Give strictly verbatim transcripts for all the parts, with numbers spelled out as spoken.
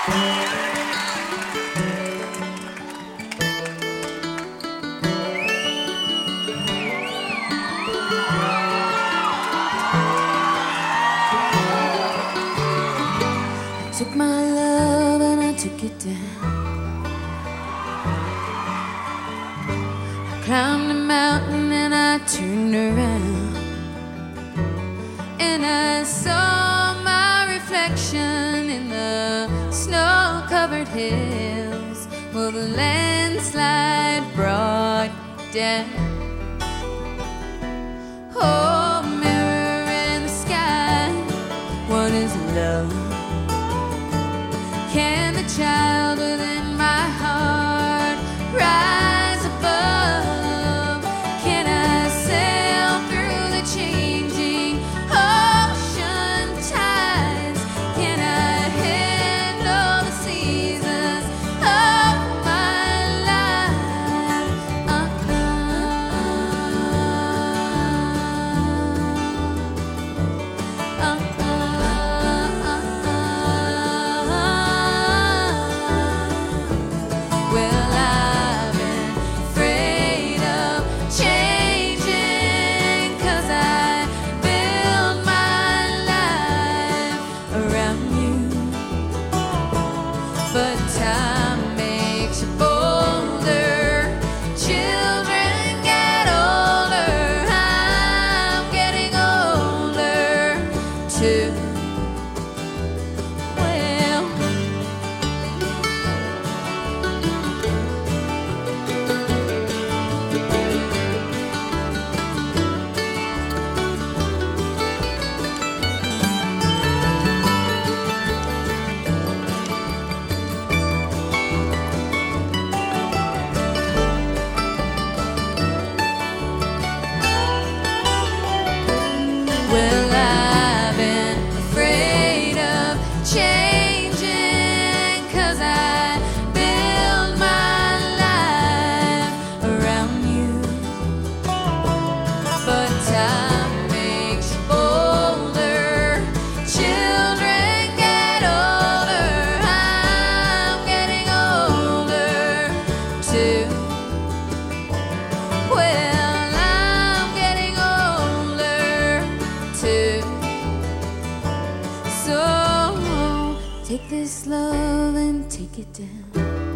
Took my love and I took it down. I climbed a mountain and I turned around, and I saw my reflection in the snow-covered hills. Well, the landslide brought down. Oh, mirror in the sky, what is love? Can the child within my heart rise above? Can I sail through the changing ocean tides? Can I handle the seasons of my life? Uh-uh. Uh-uh. But time makes you bolder. Children get older. I'm getting older too. Well, Well, I've been afraid of changing, 'cause I build my life around you. But time makes you bolder. Children get older. I'm getting older too. Well, I'm getting older too. So take this love and take it down.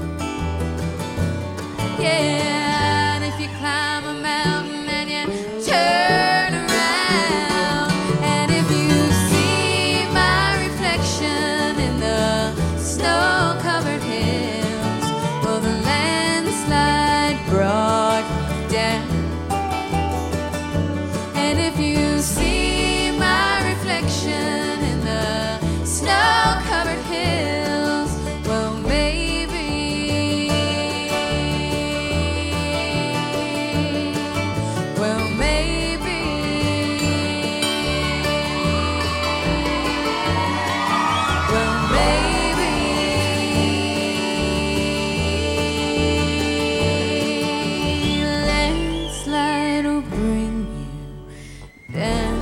Yeah, and if you climb a mountain and you turn around, and if you see my reflection in the snow-covered hills, well, the landslide brought down. And if you see my reflection in the snow-covered hills, well, maybe, well, maybe, well, maybe, landslide will bring you down.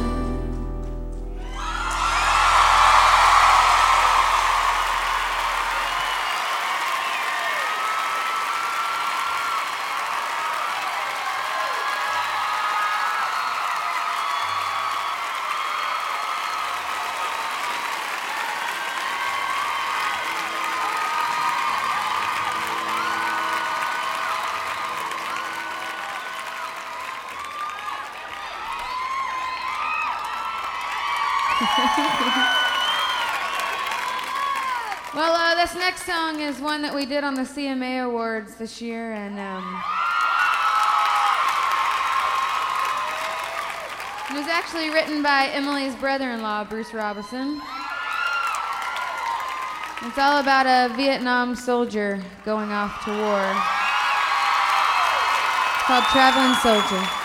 Well, uh, this next song is one that we did on the C M A Awards this year, and um, it was actually written by Emily's brother-in-law, Bruce Robison. It's all about a Vietnam soldier going off to war. It's called Traveling Soldier.